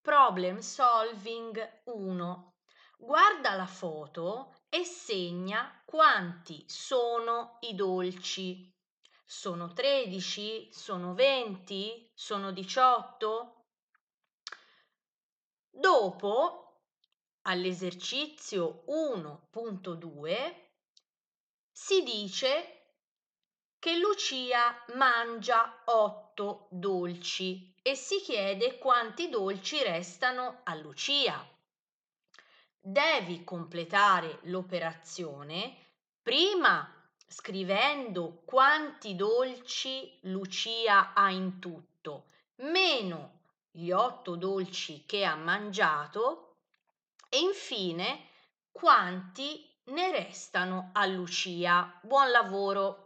Problem solving 1. Guarda la foto e segna quanti sono i dolci. Sono 13? Sono 20? Sono 18? Dopo, all'esercizio 1.2, si dice che Lucia mangia 8 dolci e si chiede quanti dolci restano a Lucia. Devi completare l'operazione prima scrivendo quanti dolci Lucia ha in tutto, meno gli 8 dolci che ha mangiato e infine quanti ne restano a Lucia. Buon lavoro!